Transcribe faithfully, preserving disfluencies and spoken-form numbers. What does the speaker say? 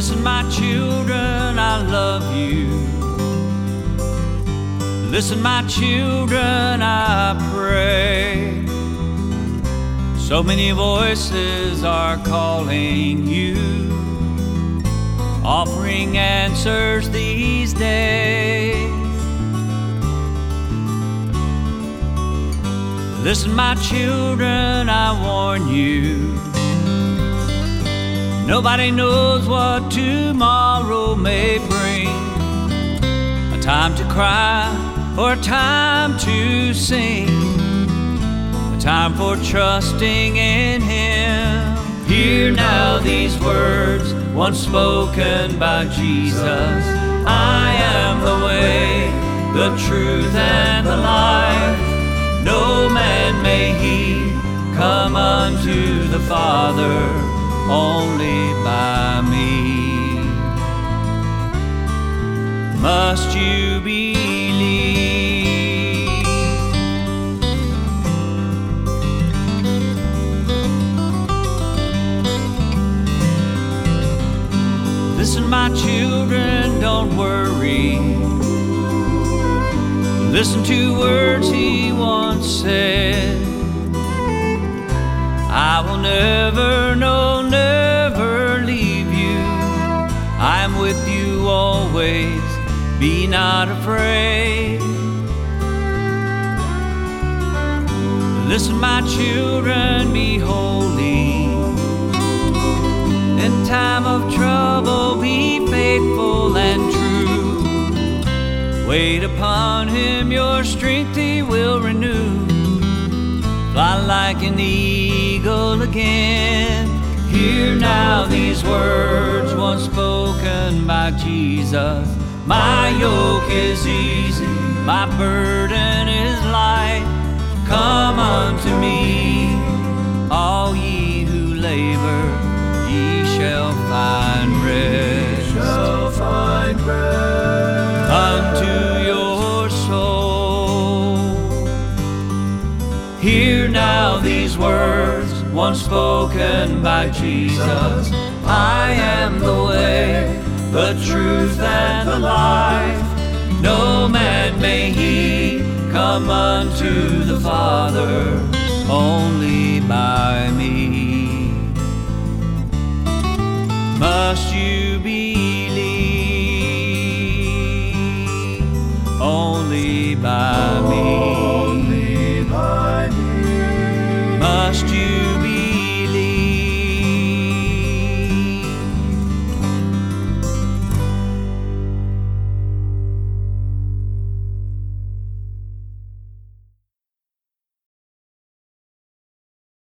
Listen, my children, I love you. Listen, my children, I pray. So many voices are calling you, offering answers these days. Listen, my children, I warn you. Nobody knows what tomorrow may bring. A time to cry or a time to sing. A time for trusting in Him. Hear now these words once spoken by Jesus. I am the way, the truth, and the life. No man may he come unto the Father, only by me. Must you believe? Listen, my children, don't worry. Listen to words He once said. I will never, no, never leave you. I am with you always, be not afraid. Listen, my children, be holy. In time of trouble, be faithful and true. Wait upon Him, your strength He will renew. Fly like an eagle again. Hear now these words once spoken by Jesus. My yoke is easy, my burden is light. Come unto me, all ye who labor, ye shall find rest. Shall find rest unto your soul. Hear now these words once spoken by Jesus. I am the way, the truth, and the life. No man may he come unto the Father, only by me. Must you believe? Only by me. Only by me. Must you